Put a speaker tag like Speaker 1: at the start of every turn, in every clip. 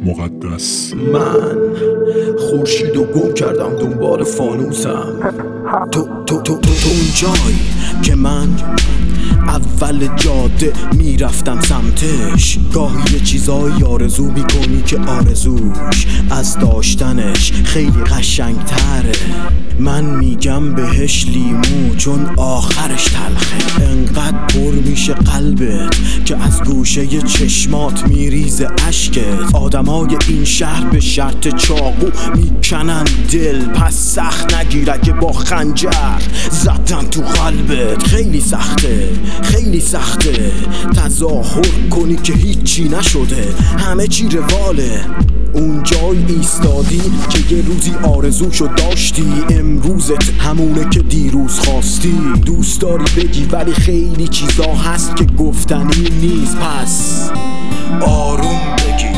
Speaker 1: مقدس.
Speaker 2: من خورشید و گم کردم دنبال فانوسم. تو اون جایی که من اول جاده میرفتم سمتش. گاهی یه چیزایی آرزو میکنی که آرزوش از داشتنش خیلی قشنگتره. من میگم بهش لیمو چون آخرش تلخه. انقدر پر میشه قلبت که از گوشه چشمات میریزه اشکت. آدمای این شهر به شرط چاقو میکنن دل، پس سخت نگیر اگه با خنجر زدن تو قلبت. خیلی سخته، خیلی سخته تظاهر کنی که هیچی نشده، همه چی رواله. اون جای ایستادی که یه روزی آرزوشو داشتی، امروزت همونه که دیروز خواستی. دوست داری بگی ولی خیلی چیزا هست که گفتنی نیست، پس آروم بگی،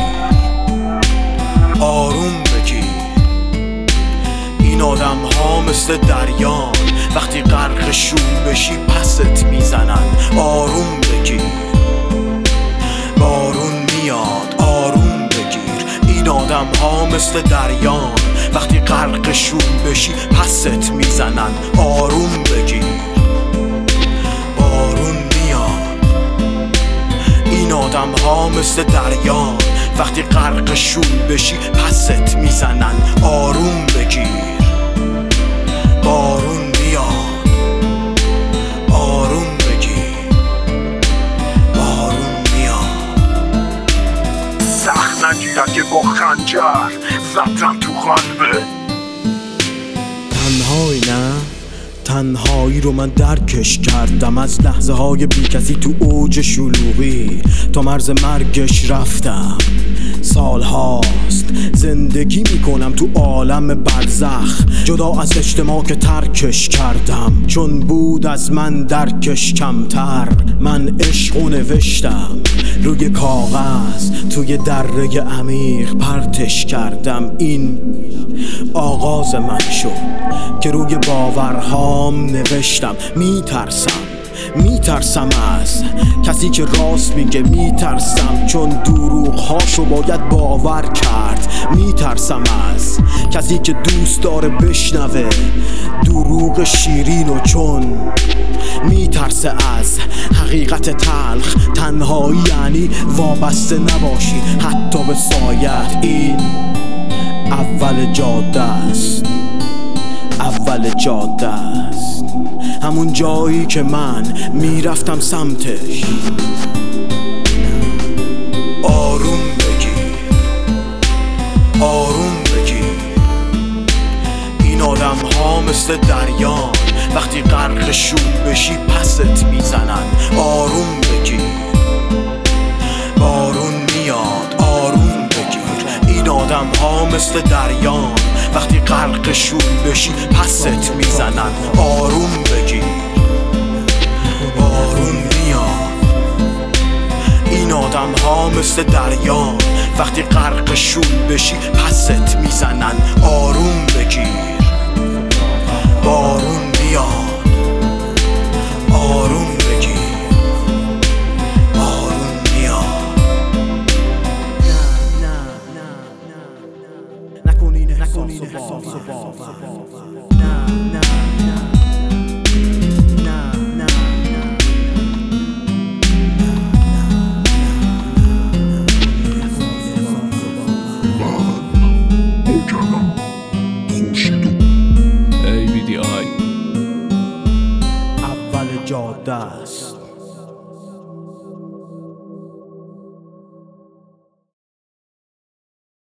Speaker 2: آروم بگی. این آدم ها مثل دریان، وقتی غرقشون بشی پست میزنن. آروم بگیر، بارون میاد، آروم بگیر. این آدم ها مثل دریان، وقتی غرقشون بشی پست میزنن. آروم بگیر، بارون میاد. این آدم ها مثل دریان، وقتی غرقشون بشی پست میزنن. آروم بگیر، بارون میاد. آروم بگیر، بارون میاد. سخت نگیر اگه با خنجر زدن تو قلبت. تنهایی نه؟ تنهایی رو من درکش کردم از لحظه های بی کسی تو اوج شلوغی تا مرز مرگش رفتم. سال هاست زندگی میکنم تو عالم برزخ، جدا از اجتماع که ترکش کردم چون بود از من درکش کمتر. من عشقو نوشتم روی کاغذ، توی دره عمیق پرتش کردم. این آغاز من شد که روی باورهام نوشتم. میترسم از کسی که راست میگه، میترسم چون دروغهاشو باید باور کرد. میترسم از کسی که دوست داره بشنوه دروغ شیرینو، چون میترسه از حقیقت تلخ. تنهایی یعنی وابسته نباشی حتی به سایت. این اول جاده است، اول جاده است، همون جایی که من میرفتم سمتش. آروم بگیر، آروم بگیر. این آدم ها مثل دریان، وقتی غرقشون بشی پست میزنن. آروم بگیر، بارون میاد. آروم بگیر. این آدم ها مثل دریان، وقتی غرقشون بشی پست میزنن. آروم بگیر، بارون میاد. این آدم ها مثل دریان، وقتی غرقشون بشی پست میزنن. آروم بگیر، بارون میاد. آروم بگیر، بارون میاد. نکنین احساس و باور. اول جاده است.